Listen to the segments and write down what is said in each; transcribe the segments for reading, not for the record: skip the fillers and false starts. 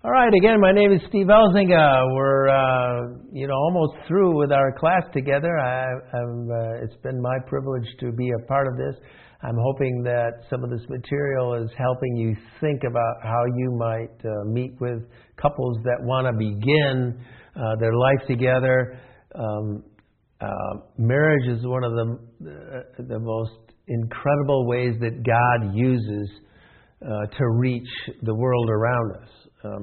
All right, again, my name is Steve Elzinga. We're, almost through with our class together. It's been my privilege to be a part of this. I'm hoping that some of this material is helping you think about how you might meet with couples that want to begin their life together. Marriage is one of the most incredible ways that God uses to reach the world around us.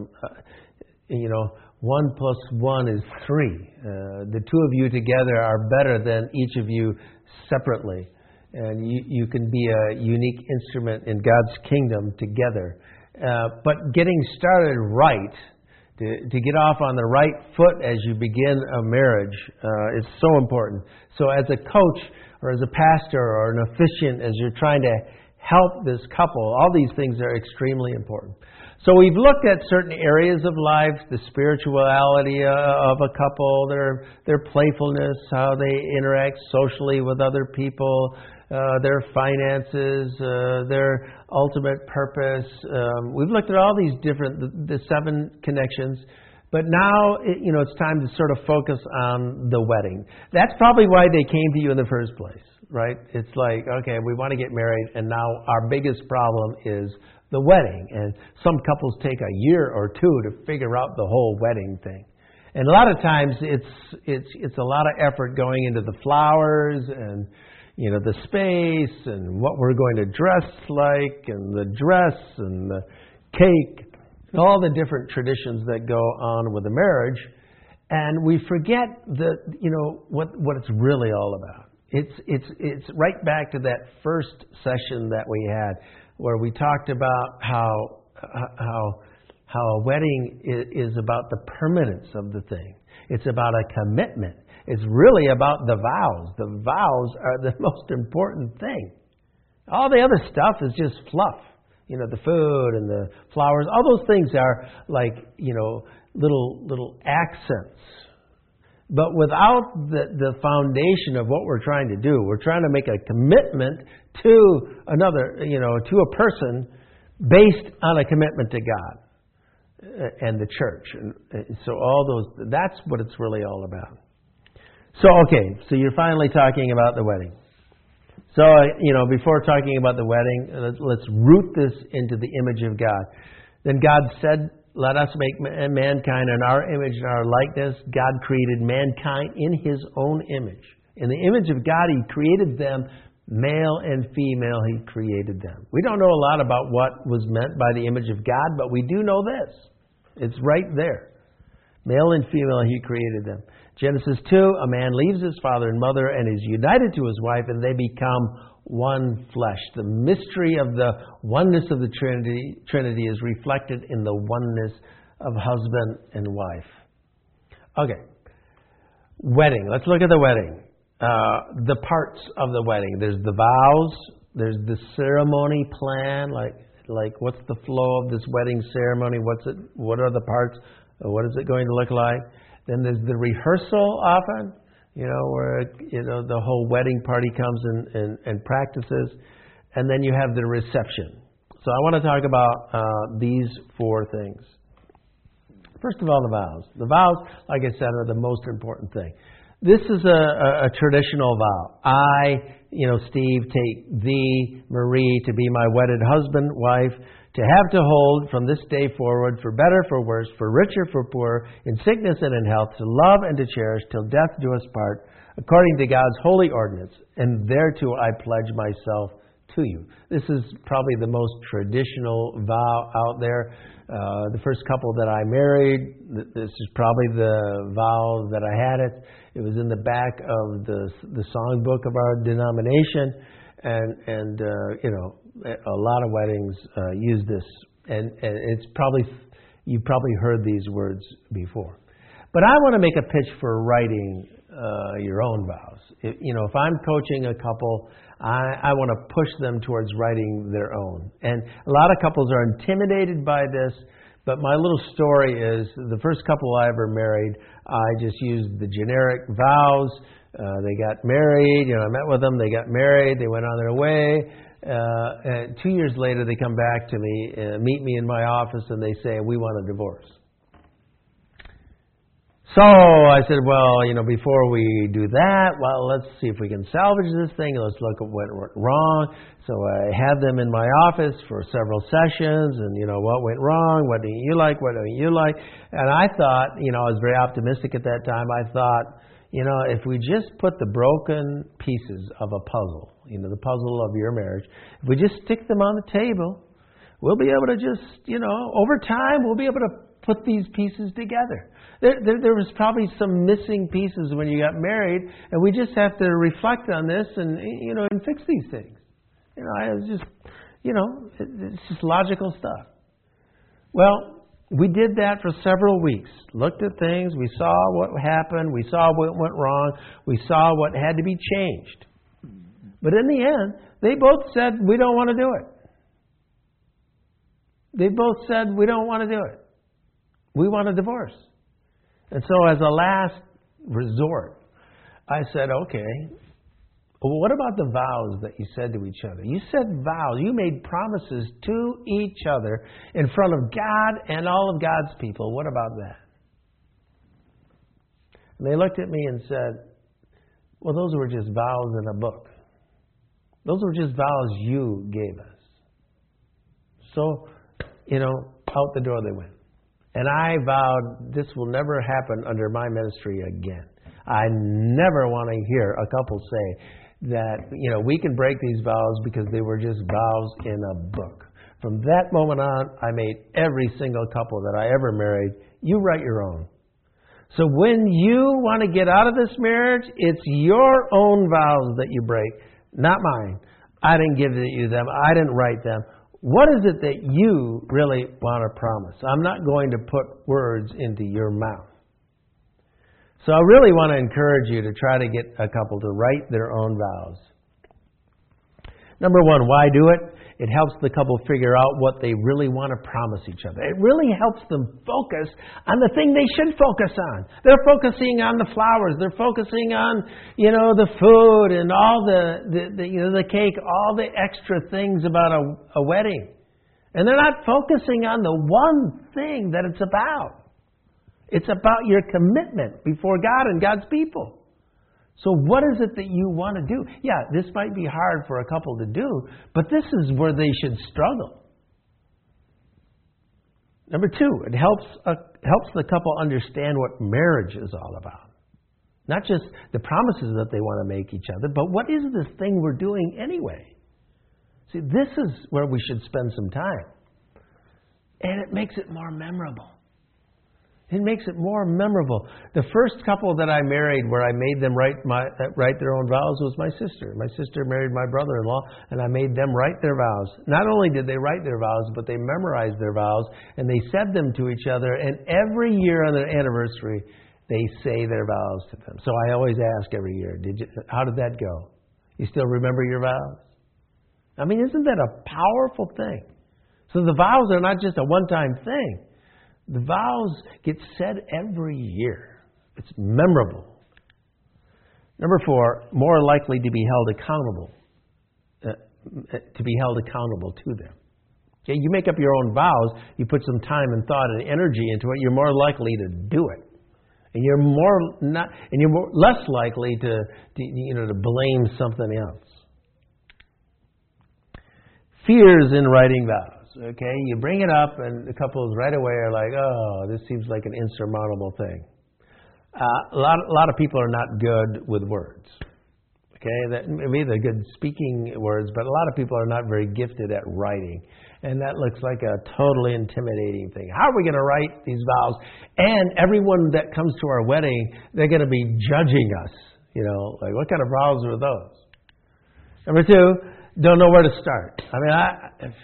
1 plus 1 is 3. The two of you together are better than each of you separately. And you can be a unique instrument in God's kingdom together. But getting started right, to get off on the right foot as you begin a marriage is so important. So as a coach or as a pastor or an officiant, as you're trying to help this couple, all these things are extremely important. So we've looked at certain areas of life, the spirituality of a couple, their playfulness, how they interact socially with other people, their finances, their ultimate purpose. We've looked at all these the 7 connections. But now, it's time to sort of focus on the wedding. That's probably why they came to you in the first place, right? It's like, okay, we want to get married, and now our biggest problem is the wedding. And some couples take a year or 2 to figure out the whole wedding thing. And a lot of times it's a lot of effort going into the flowers and the space and what we're going to dress like and the dress and the cake and all the different traditions that go on with a marriage. And we forget what it's really all about. It's right back to that first session that we had, where we talked about how a wedding is about the permanence of the thing. It's about a commitment. It's really about the vows. The vows are the most important thing. All the other stuff is just fluff. The food and the flowers, all those things are like, little accents. But without the foundation of what we're trying to do, we're trying to make a commitment to another, to a person based on a commitment to God and the church. And so that's what it's really all about. So you're finally talking about the wedding. So, before talking about the wedding, let's root this into the image of God. Then God said, let us make mankind in our image and our likeness. God created mankind in His own image. In the image of God, He created them, male and female, He created them. We don't know a lot about what was meant by the image of God, but we do know this. It's right there. Male and female, He created them. Genesis 2, a man leaves his father and mother and is united to his wife, and they become one flesh. The mystery of the oneness of the Trinity is reflected in the oneness of husband and wife. Okay. Wedding. Let's look at the wedding. The parts of the wedding. There's the vows. There's the ceremony plan. Like what's the flow of this wedding ceremony? What are the parts? What is it going to look like? Then there's the rehearsal often, where, the whole wedding party comes and practices. And then you have the reception. So I want to talk about these 4 things. First of all, the vows. The vows, like I said, are the most important thing. This is a traditional vow. I, Steve, take thee, Marie, to be my wedded husband, wife, to have to hold from this day forward, for better, for worse, for richer, for poorer, in sickness and in health, to love and to cherish till death do us part, according to God's holy ordinance, and thereto I pledge myself to you. This is probably the most traditional vow out there. The first couple that I married, this is probably the vow that I had it. It was in the back of the songbook of our denomination, and a lot of weddings use this, and it's you've probably heard these words before. But I want to make a pitch for writing your own vows. If I'm coaching a couple, I want to push them towards writing their own. And a lot of couples are intimidated by this, but my little story is the first couple I ever married, I just used the generic vows. They got married, I met with them, they got married, they went on their way. And 2 years later, they come back to me, meet me in my office, and they say, we want a divorce. So I said, well, before we do that, well, let's see if we can salvage this thing. Let's look at what went wrong. So I had them in my office for several sessions, and, what went wrong, what don't you like, what don't you like. And I thought, I was very optimistic at that time. I thought, if we just put the broken pieces of a puzzle, the puzzle of your marriage, if we just stick them on the table, we'll be able to just, over time, we'll be able to put these pieces together. There was probably some missing pieces when you got married, and we just have to reflect on this and and fix these things. I was just, it's just logical stuff. Well, we did that for several weeks. Looked at things. We saw what happened. We saw what went wrong. We saw what had to be changed. But in the end, they both said, we don't want to do it. They both said, we don't want to do it. We want a divorce. And so as a last resort, I said, okay, well, what about the vows that you said to each other? You said vows. You made promises to each other in front of God and all of God's people. What about that? And they looked at me and said, well, those were just vows in a book. Those were just vows you gave us. So, out the door they went. And I vowed this will never happen under my ministry again. I never want to hear a couple say that, we can break these vows because they were just vows in a book. From that moment on, I made every single couple that I ever married, you write your own. So when you want to get out of this marriage, it's your own vows that you break, not mine. I didn't give you them. I didn't write them. What is it that you really want to promise? I'm not going to put words into your mouth. So I really want to encourage you to try to get a couple to write their own vows. Number one, why do it? It helps the couple figure out what they really want to promise each other. It really helps them focus on the thing they should focus on. They're focusing on the flowers. They're focusing on, the food and all the cake, all the extra things about a wedding. And they're not focusing on the one thing that it's about. It's about your commitment before God and God's people. So what is it that you want to do? Yeah, this might be hard for a couple to do, but this is where they should struggle. Number two, it helps the couple understand what marriage is all about. Not just the promises that they want to make each other, but what is this thing we're doing anyway? See, this is where we should spend some time. And it makes it more memorable. It makes it more memorable. The first couple that I married where I made them write their own vows was my sister. My sister married my brother-in-law, and I made them write their vows. Not only did they write their vows, but they memorized their vows, and they said them to each other, and every year on their anniversary, they say their vows to them. So I always ask every year, how did that go? You still remember your vows? I mean, isn't that a powerful thing? So the vows are not just a one-time thing. The vows get said every year. It's memorable. Number four, more likely to be held accountable. To them. Okay, you make up your own vows. You put some time and thought and energy into it. You're more likely to do it, and you're less likely to blame something else. Fears in writing vows. Okay, you bring it up, and the couples right away are like, "Oh, this seems like an insurmountable thing." A lot of people are not good with words. Okay, maybe they're good speaking words, but a lot of people are not very gifted at writing, and that looks like a totally intimidating thing. How are we going to write these vows? And everyone that comes to our wedding, they're going to be judging us. Like what kind of vows are those? Number two, don't know where to start. I mean,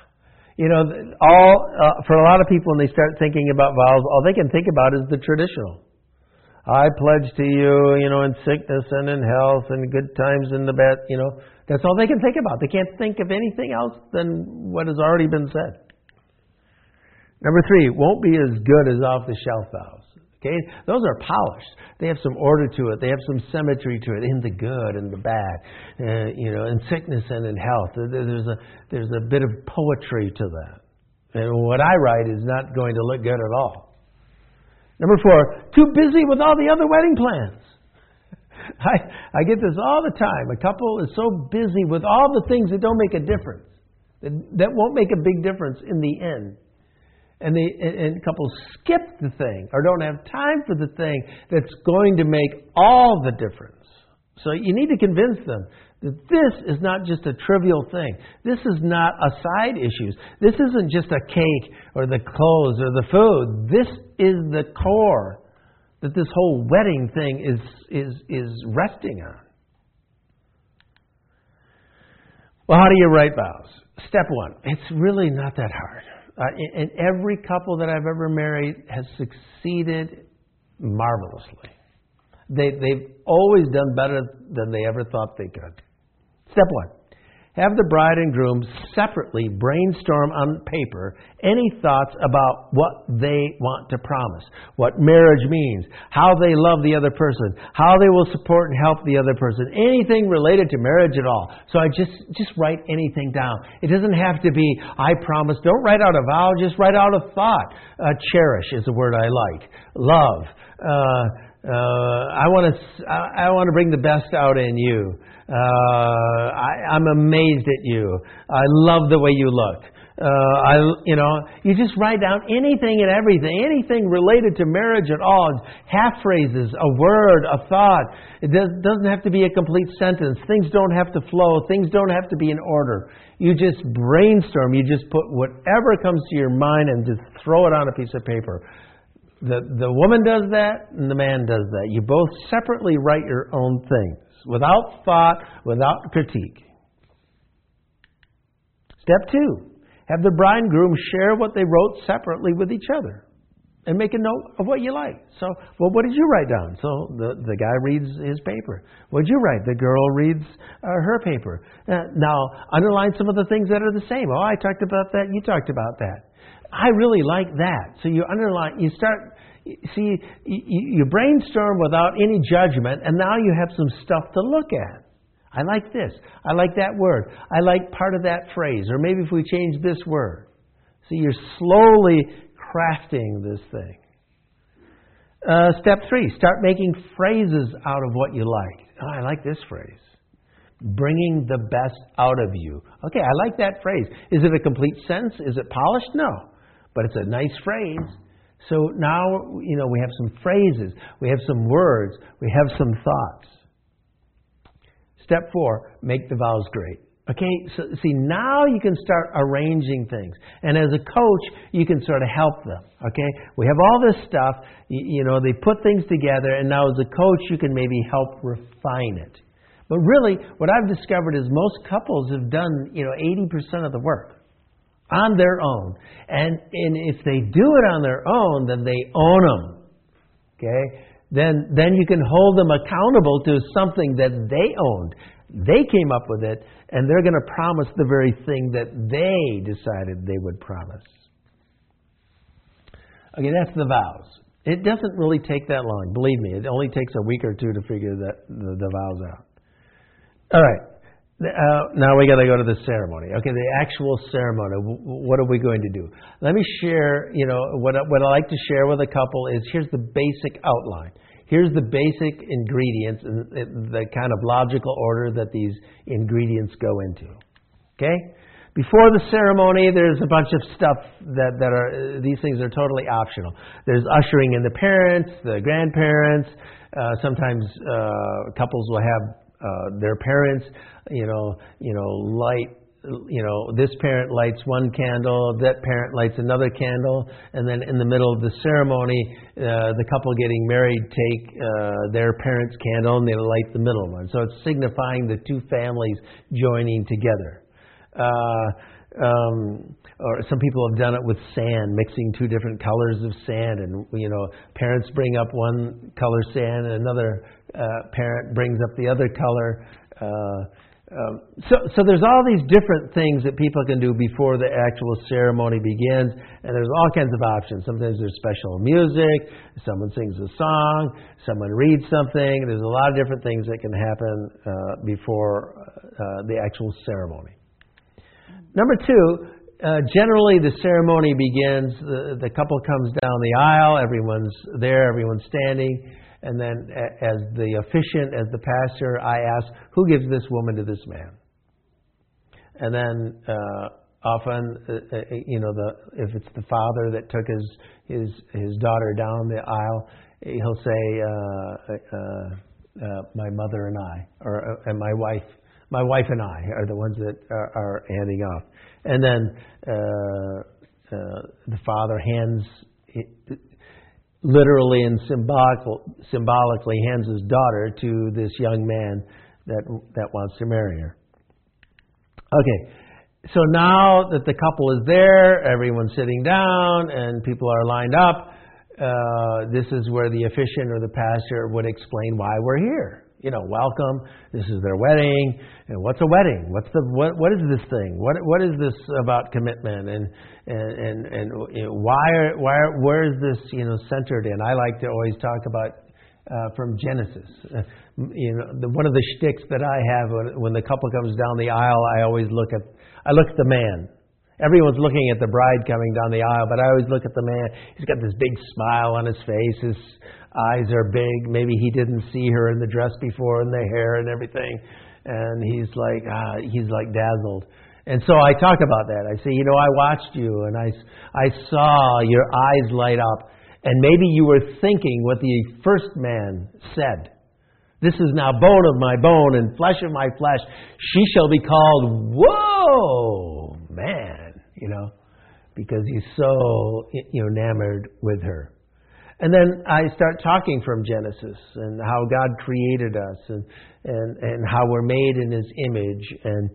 for a lot of people, when they start thinking about vows, all they can think about is the traditional. I pledge to you, in sickness and in health and good times and the bad, That's all they can think about. They can't think of anything else than what has already been said. Number three, won't be as good as off-the-shelf vows. Okay? Those are polished. They have some order to it. They have some symmetry to it, in the good and the bad, in sickness and in health. There's a bit of poetry to that. And what I write is not going to look good at all. Number 4, too busy with all the other wedding plans. I get this all the time. A couple is so busy with all the things that don't make a difference, that won't make a big difference in the end. And couples skip the thing or don't have time for the thing that's going to make all the difference. So you need to convince them that this is not just a trivial thing. This is not a side issue. This isn't just a cake or the clothes or the food. This is the core that this whole wedding thing is resting on. Well, how do you write vows? Step 1, it's really not that hard. And every couple that I've ever married has succeeded marvelously. They've always done better than they ever thought they could. Step 1, have the bride and groom separately brainstorm on paper any thoughts about what they want to promise, what marriage means, how they love the other person, how they will support and help the other person, anything related to marriage at all. So I just write anything down. It doesn't have to be, I promise. Don't write out a vow, just write out a thought. Cherish is a word I like. Love. I want to bring the best out in you. I'm amazed at you. I love the way you look. You just write down anything and everything, anything related to marriage at all. Half phrases, a word, a thought. It doesn't have to be a complete sentence. Things don't have to flow. Things don't have to be in order. You just brainstorm. You just put whatever comes to your mind and just throw it on a piece of paper. The woman does that and the man does that. You both separately write your own things without thought, without critique. Step 2, have the bride and groom share what they wrote separately with each other and make a note of what you like. So, what did you write down? So the guy reads his paper. What did you write? The girl reads her paper. Now, underline some of the things that are the same. Oh, I talked about that. You talked about that. I really like that. So you underline, you brainstorm without any judgment, and now you have some stuff to look at. I like this. I like that word. I like part of that phrase. Or maybe if we change this word. So you're slowly crafting this thing. Step 3, start making phrases out of what you like. Oh, I like this phrase. Bringing the best out of you. Okay, I like that phrase. Is it a complete sentence? Is it polished? No. But it's a nice phrase. So now, we have some phrases. We have some words. We have some thoughts. Step 4, make the vows great. Okay, so see, now you can start arranging things. And as a coach, you can sort of help them. Okay, we have all this stuff. They put things together. And now as a coach, you can maybe help refine it. But really, what I've discovered is most couples have done, 80% of the work on their own. And if they do it on their own, then they own them. Okay? Then you can hold them accountable to something that they owned. They came up with it, and they're going to promise the very thing that they decided they would promise. Okay, that's the vows. It doesn't really take that long. Believe me, it only takes a week or two to figure the vows out. All right. Now we got to go to the ceremony. Okay, the actual ceremony. What are we going to do? Let me share, what I like to share with a couple is here's the basic outline. Here's the basic ingredients and the kind of logical order that these ingredients go into. Okay? Before the ceremony, there's a bunch of stuff that are, these things are totally optional. There's ushering in the parents, the grandparents. Sometimes couples will have their parents, light, this parent lights one candle, that parent lights another candle, and then in the middle of the ceremony, the couple getting married take their parent's candle and they light the middle one. So it's signifying the two families joining together. Or some people have done it with sand, mixing two different colors of sand, and parents bring up one color sand, and another parent brings up the other color. So there's all these different things that people can do before the actual ceremony begins, and there's all kinds of options. Sometimes there's special music, someone sings a song, someone reads something. There's a lot of different things that can happen before the actual ceremony. Number two, generally the ceremony begins, the couple comes down the aisle, everyone's there, everyone's standing. And then as the officiant, as the pastor, I ask, who gives this woman to this man? And then often, if it's the father that took his daughter down the aisle, he'll say, my mother and I, and my wife and I are the ones that are handing off. And then the father hands literally and symbolically hands his daughter to this young man that wants to marry her. Okay, so now that the couple is there, everyone's sitting down, and people are lined up, this is where the officiant or the pastor would explain why we're here. Welcome. This is their wedding. And what's a wedding? What is this thing? What is this about commitment? And where is this centered in? I like to always talk about from Genesis. One of the shticks that I have when the couple comes down the aisle, I look at the man. Everyone's looking at the bride coming down the aisle, but I always look at the man. He's got this big smile on his face. His eyes are big. Maybe he didn't see her in the dress before and the hair and everything. And he's like dazzled. And so I talk about that. I say, I watched you and I saw your eyes light up. And maybe you were thinking what the first man said. This is now bone of my bone and flesh of my flesh. She shall be called, whoa, man, because he's so enamored with her. And then I start talking from Genesis and how God created us and how we're made in His image and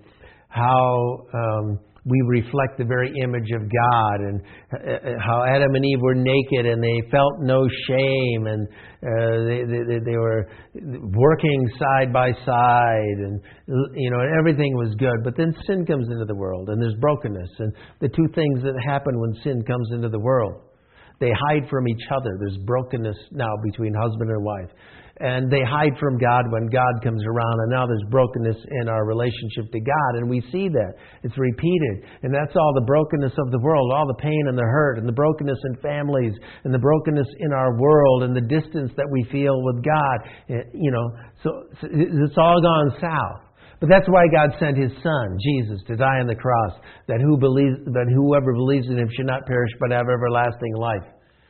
how we reflect the very image of God, and how Adam and Eve were naked and they felt no shame, and they were working side by side, and everything was good. But then sin comes into the world, and there's brokenness, and the two things that happen when sin comes into the world, they hide from each other. There's brokenness now between husband and wife. And they hide from God when God comes around. And now there's brokenness in our relationship to God. And we see that. It's repeated. And that's all the brokenness of the world, all the pain and the hurt, and the brokenness in families, and the brokenness in our world, and the distance that we feel with God. So it's all gone south. But that's why God sent His Son, Jesus, to die on the cross, that whoever believes in Him should not perish but have everlasting life.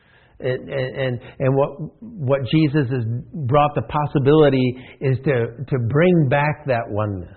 And what Jesus has brought the possibility is to bring back that oneness.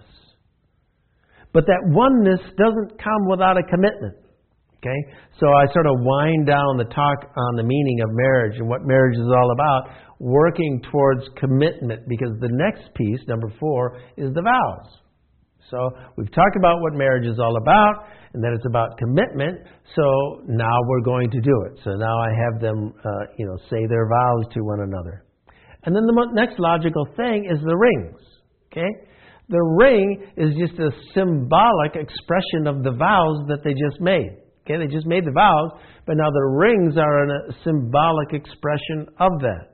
But that oneness doesn't come without a commitment. Okay? So I sort of wind down the talk on the meaning of marriage and what marriage is all about, working towards commitment, because the next piece, number 4, is the vows. So we've talked about what marriage is all about, and that it's about commitment. So now we're going to do it. So now I have them, say their vows to one another. And then the next logical thing is the rings. Okay? The ring is just a symbolic expression of the vows that they just made. Okay? They just made the vows, but now the rings are a symbolic expression of that.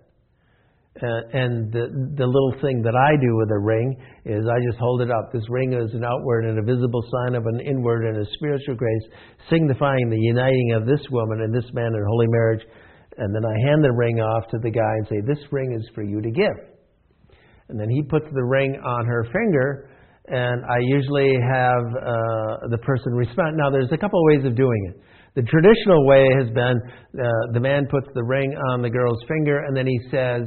And the little thing that I do with a ring is I just hold it up. This ring is an outward and a visible sign of an inward and a spiritual grace, signifying the uniting of this woman and this man in holy marriage. And then I hand the ring off to the guy and say, this ring is for you to give. And then he puts the ring on her finger, and I usually have the person respond. Now, there's a couple of ways of doing it. The traditional way has been the man puts the ring on the girl's finger, and then he says,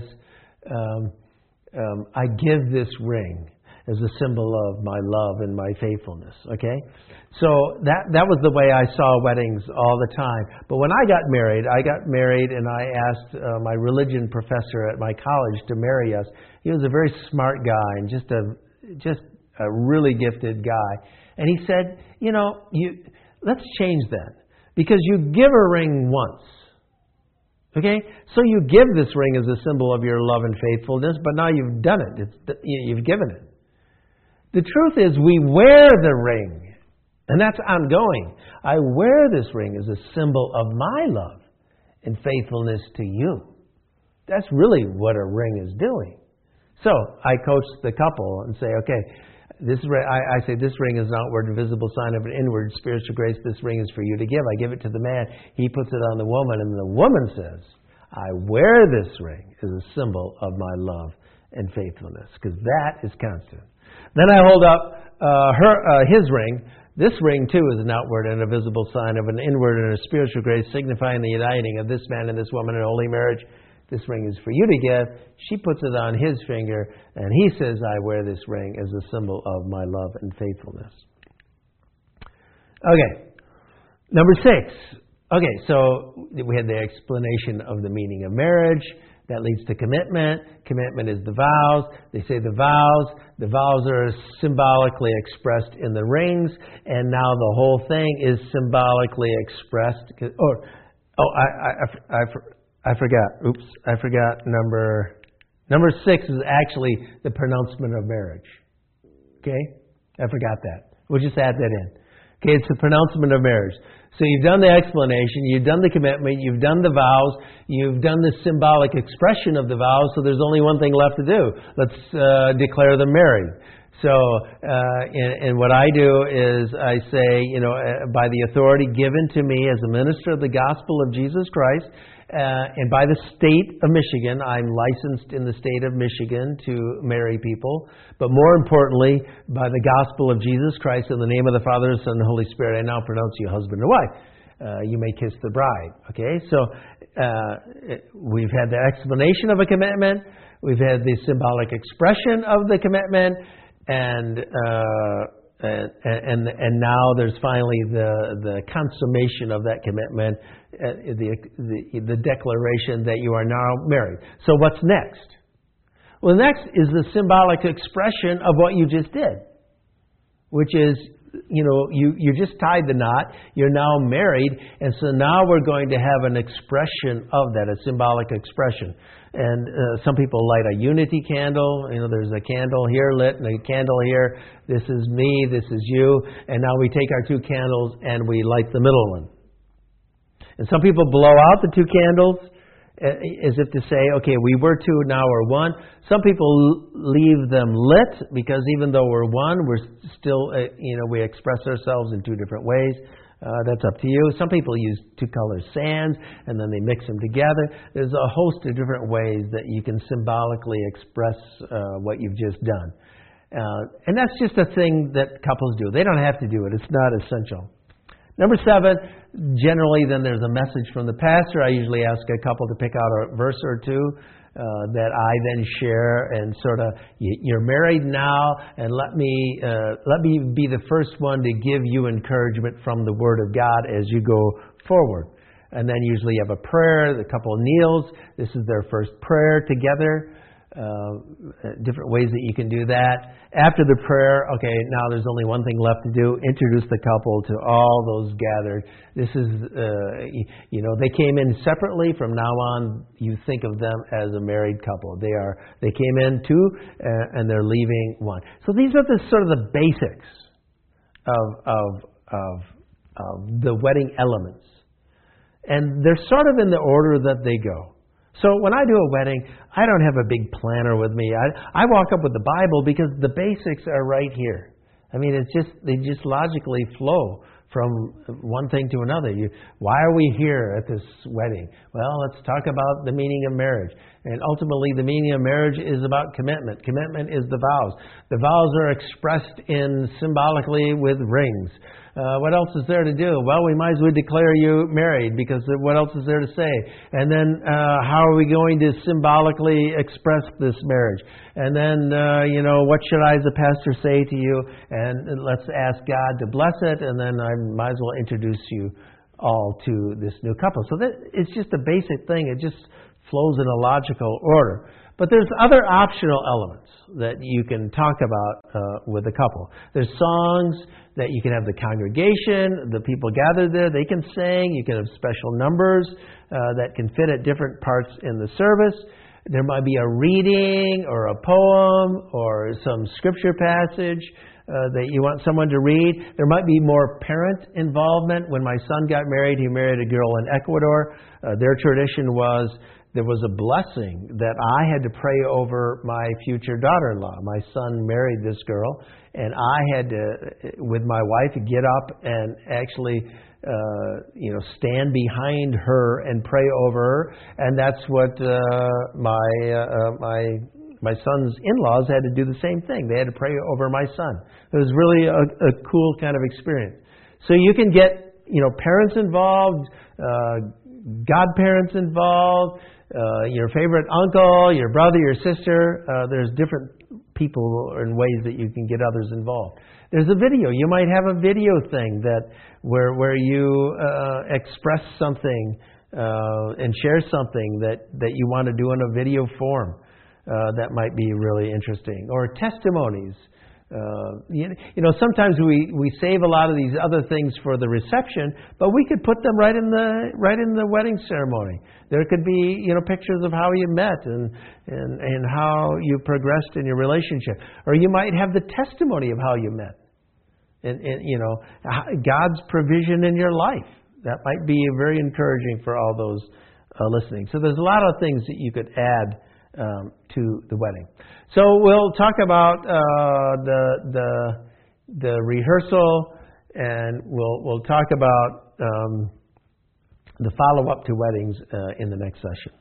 I give this ring as a symbol of my love and my faithfulness. Okay? So that was the way I saw weddings all the time. But when I got married and I asked my religion professor at my college to marry us. He was a very smart guy and just a really gifted guy. And he said, let's change that. Because you give a ring once. Okay? So you give this ring as a symbol of your love and faithfulness, but now you've done it. You've given it. The truth is we wear the ring, and that's ongoing. I wear this ring as a symbol of my love and faithfulness to you. That's really what a ring is doing. So I coach the couple and say, okay, I say this ring is an outward and visible sign of an inward spiritual grace. This ring is for you to give. I give it to the man. He puts it on the woman, and the woman says, I wear this ring as a symbol of my love and faithfulness, because that is constant. Then I hold up his ring. This ring, too, is an outward and a visible sign of an inward and a spiritual grace, signifying the uniting of this man and this woman in holy marriage. This ring is for you to give. She puts it on his finger, and he says, I wear this ring as a symbol of my love and faithfulness. Okay, number 6. Okay, so we had the explanation of the meaning of marriage. That leads to commitment. Commitment is the vows. They say the vows are symbolically expressed in the rings, and now the whole thing is symbolically expressed. I forgot. Oops, I forgot. Number 6 is actually the pronouncement of marriage. Okay? I forgot that. We'll just add that in. Okay, it's the pronouncement of marriage. So you've done the explanation, you've done the commitment, you've done the vows, you've done the symbolic expression of the vows, so there's only one thing left to do. Let's declare them married. So, and what I do is I say, by the authority given to me as a minister of the gospel of Jesus Christ, and by the state of Michigan, I'm licensed in the state of Michigan to marry people. But more importantly, by the gospel of Jesus Christ, in the name of the Father, the Son, and the Holy Spirit, I now pronounce you husband and wife. You may kiss the bride. Okay, so we've had the explanation of a commitment. We've had the symbolic expression of the commitment, and now there's finally the consummation of that commitment, the declaration that you are now married. So what's next? Well, next is the symbolic expression of what you just did, which is, you just tied the knot, you're now married, and so now we're going to have an expression of that, a symbolic expression. And some people light a unity candle. There's a candle here lit and a candle here. This is me, this is you. And now we take our 2 candles and we light the middle one. And some people blow out the 2 candles as if to say, okay, we were 2, now we're 1. Some people leave them lit because even though we're 1, we're still, we express ourselves in 2 different ways. That's up to you. Some people use 2 color sands and then they mix them together. There's a host of different ways that you can symbolically express what you've just done. And that's just a thing that couples do. They don't have to do it. It's not essential. Number 7, generally then there's a message from the pastor. I usually ask a couple to pick out a verse or 2 that I then share and sort of, you're married now, and let me be the first one to give you encouragement from the Word of God as you go forward. And then usually you have a prayer, the couple kneels. This is their first prayer together. Different ways that you can do that. After the prayer, okay, now there's only one thing left to do. Introduce the couple to all those gathered. This is, they came in separately. From now on, you think of them as a married couple. They came in 2, and they're leaving 1. So these are the sort of the basics of the wedding elements. And they're sort of in the order that they go. So when I do a wedding, I don't have a big planner with me. I walk up with the Bible because the basics are right here. I mean, they just logically flow from one thing to another. Why are we here at this wedding? Well, let's talk about the meaning of marriage. And ultimately, the meaning of marriage is about commitment. Commitment is the vows. The vows are expressed symbolically with rings. What else is there to do? Well, we might as well declare you married, because what else is there to say? And then how are we going to symbolically express this marriage? And then, what should I as a pastor say to you? And let's ask God to bless it, and then I might as well introduce you all to this new couple. So it's just a basic thing. It just flows in a logical order. But there's other optional elements that you can talk about with a couple. There's songs that you can have the congregation, the people gathered there, they can sing. You can have special numbers that can fit at different parts in the service. There might be a reading or a poem or some scripture passage that you want someone to read. There might be more parent involvement. When my son got married, he married a girl in Ecuador. Their tradition was there was a blessing that I had to pray over my future daughter-in-law. My son married this girl, and I had to, with my wife, get up and actually stand behind her and pray over her. And that's what my son's in-laws had to do the same thing. They had to pray over my son. It was really a cool kind of experience. So you can get, parents involved, godparents involved, your favorite uncle, your brother, your sister. There's different people and ways that you can get others involved. There's a video. You might have a video thing where you express something and share something that you want to do in a video form. That might be really interesting. Or testimonies. Sometimes we save a lot of these other things for the reception, but we could put them right in the wedding ceremony. There could be pictures of how you met and how you progressed in your relationship, or you might have the testimony of how you met, and God's provision in your life. That might be very encouraging for all those listening. So there's a lot of things that you could add to the wedding. So we'll talk about the rehearsal, and we'll talk about the follow-up to weddings in the next session.